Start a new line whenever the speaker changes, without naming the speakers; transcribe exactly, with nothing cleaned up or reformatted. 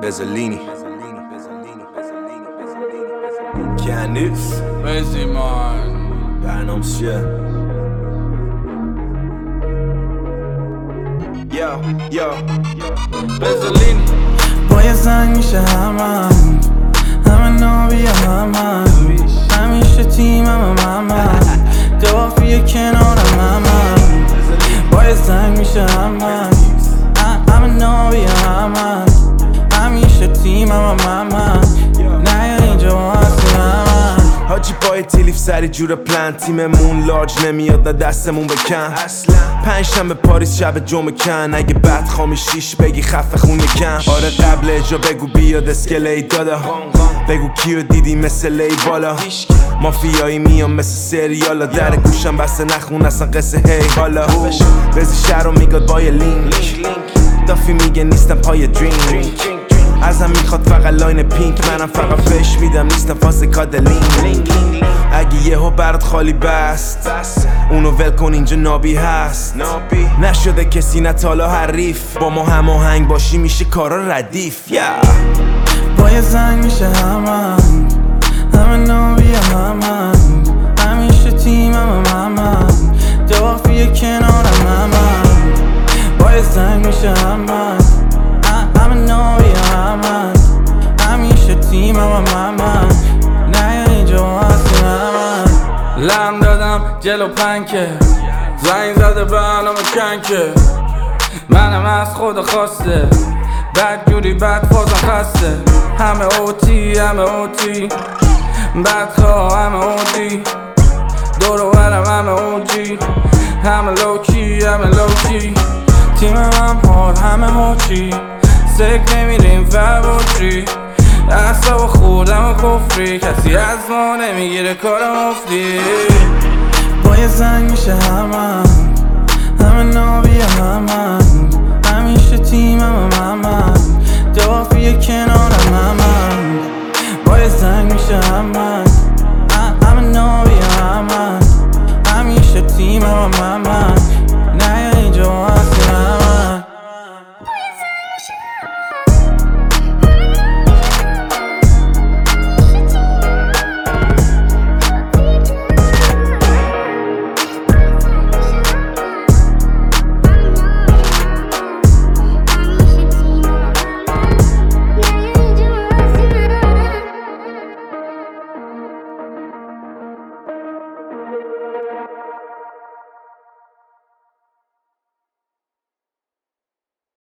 Bezzolini Kendis
Beziman
برنامه چیه؟ Yo, yo
Bezzolini
با یه زنگ میشه همه همه نابی همه همیشه تیمم همه دافیه کنارم همه با یه زنگ میشه همه همه نابی همه همیشه تیمم همه نه اینجا هستی همه
حاجی پای تیلیف سری جور پلن تیممون لارج نمیاد نه دستمون بکن پنج شنبه پاریس شب جمعه کن اگه بد خامی شیش بگی خفه خون یکم آره قبل اجرا بگو بیاد اسکلی دادا بگو کیو دیدی مثل لی بالا مافیایی میام مثل سریالا در گوشم بسته نخون اصلا قصه هی حالا بزی شهر رو میگاد با یه لینک دافی میگه نیستم پای درینک ازم میخواد فقط لاین پینک منم فقط فش میدم نیستم فاس کادلینگ اگه یهو برات خالی بست اونو ول کن اینجا نابی هست نشده کسی نه تالا حریف با ما هماهنگ باشی میشه کارا ردیف yeah.
با یه زنگ میشه همه همه نابی همه همیشه تیمم همه دافیه کنارم همه با یه زنگ میشه همه همه نابی همه همیشه تیمم همه نه اینجا هستی همه
لم دادم جلو پنکه زنگ زده برنامه کنکه منم از خود خواسته بد جوری بد فازم خسته همه اوتی همه اوتی بدخواه همه اوتی دور و برم همه اوجی همه لوکی همه لوکی
تیمم هم حال همه هوچی سک نمیریم فربوچی اصلا خوردم و کفری کسی از ما نمیگیره کار مفتی با یه زنگ میشه همه همه نابی همه همیشه تیمم